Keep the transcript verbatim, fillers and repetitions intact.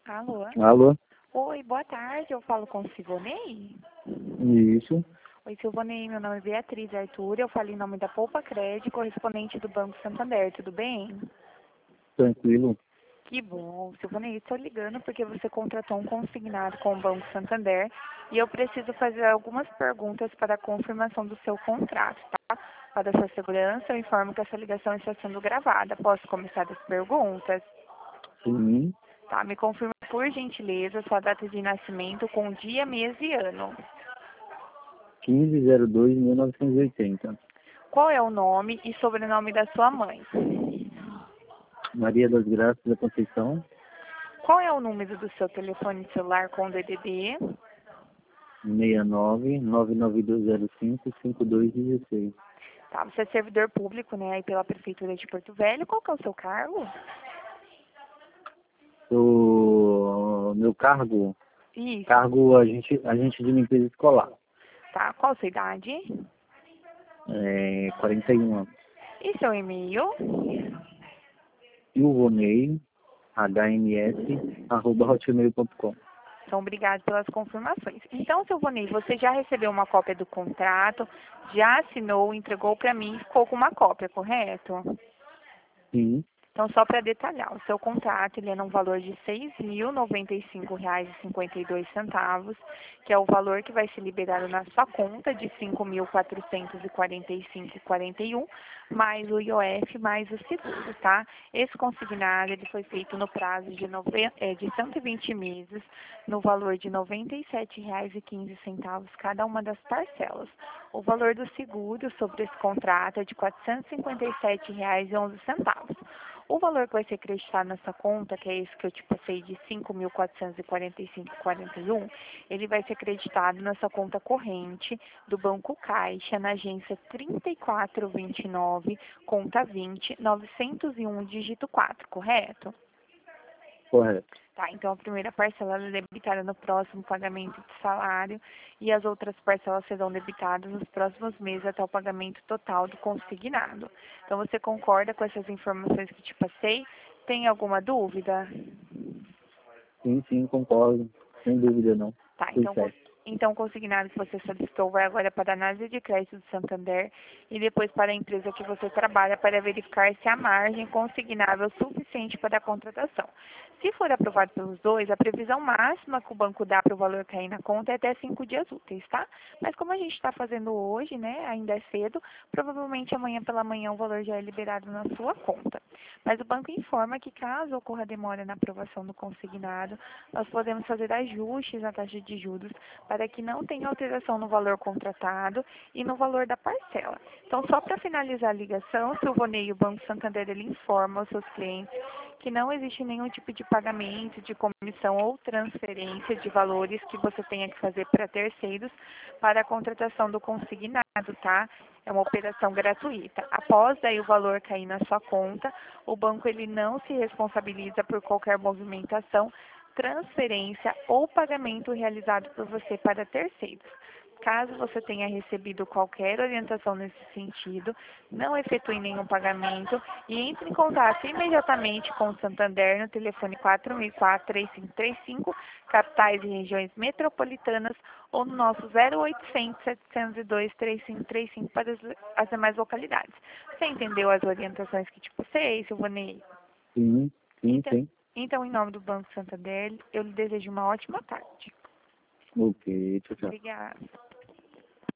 Alô? Alô? Oi, boa tarde. Eu falo com o Silvonei? Isso. Oi, Silvonei. Meu nome é Beatriz Arthur. Eu falo em nome da Poupa Crédito, correspondente do Banco Santander. Tudo bem? Tranquilo. Que bom. Silvonei, estou ligando porque você contratou um consignado com o Banco Santander e eu preciso fazer algumas perguntas para a confirmação do seu contrato, tá? Para a sua segurança, eu informo que essa ligação está sendo gravada. Posso começar as perguntas? Sim. Tá, me confirma, por gentileza, sua data de nascimento com dia, mês e ano. quinze zero dois mil novecentos e oitenta. Qual é o nome e sobrenome da sua mãe? Maria das Graças da Conceição. Qual é o número do seu telefone celular com D D D? seis nove nove nove dois zero cinco cinco dois um seis. Tá, você é servidor público, né, aí pela Prefeitura de Porto Velho. Qual que é o seu cargo? O meu cargo, Isso. cargo agente, agente de limpeza escolar. Tá, qual a sua idade? É, quarenta e um anos. E seu e-mail? Silvonei, H M S, arroba hotmail ponto com. Então, obrigado pelas confirmações. Então, seu Vonei, você já recebeu uma cópia do contrato, já assinou, entregou para mim e ficou com uma cópia, correto? Sim. Então, só para detalhar, o seu contrato ele é num valor de seis mil e noventa e cinco reais e cinquenta e dois centavos, que é o valor que vai ser liberado na sua conta de cinco mil quatrocentos e quarenta e cinco reais e quarenta e um, mais o I O F, mais o seguro, tá? Esse consignado ele foi feito no prazo de, nove... é, de cento e vinte meses, no valor de noventa e sete reais e quinze centavos cada uma das parcelas. O valor do seguro sobre esse contrato é de quatrocentos e cinquenta e sete reais e onze centavos. O valor que vai ser acreditado nessa conta, que é esse que eu te passei de cinco mil quatrocentos e quarenta e cinco reais e quarenta e um, ele vai ser acreditado nessa conta corrente do Banco Caixa, na agência trinta e quatro vinte e nove, conta vinte, novecentos e um, dígito quatro, correto? Correto. Tá, então a primeira parcela ela é debitada no próximo pagamento de salário e as outras parcelas serão debitadas nos próximos meses até o pagamento total do consignado. Então você concorda com essas informações que te passei? Tem alguma dúvida? Sim, sim, concordo. Sem dúvida não. Tá, Tudo então, certo. então o consignado que você solicitou vai agora para a análise de crédito do Santander e depois para a empresa que você trabalha para verificar se a margem consignável é suficiente para a contratação. Se for aprovado pelos dois, a previsão máxima que o banco dá para o valor cair na conta é até cinco dias úteis, tá? Mas como a gente está fazendo hoje, né, ainda é cedo, provavelmente amanhã pela manhã o valor já é liberado na sua conta. Mas o banco informa que caso ocorra demora na aprovação do consignado, nós podemos fazer ajustes na taxa de juros para que não tenha alteração no valor contratado e no valor da parcela. Então, só para finalizar a ligação, o Silvonei e o Banco Santander ele informa aos seus clientes que não existe nenhum tipo de pagamento, de comissão ou transferência de valores que você tenha que fazer para terceiros para a contratação do consignado, tá? É uma operação gratuita. Após daí o valor cair na sua conta, o banco ele não se responsabiliza por qualquer movimentação, transferência ou pagamento realizado por você para terceiros. Caso você tenha recebido qualquer orientação nesse sentido, não efetue nenhum pagamento e entre em contato imediatamente com o Santander no telefone quatro mil e quatro, três cinco três cinco, capitais e regiões metropolitanas, ou no nosso zero oitocentos, setecentos e dois, três cinco três cinco para as, as demais localidades. Você entendeu as orientações que te passei, Silvonei? Sim, sim, Então, sim. então, em nome do Banco Santander, eu lhe desejo uma ótima tarde. Ok, tchau, tchau. Obrigada.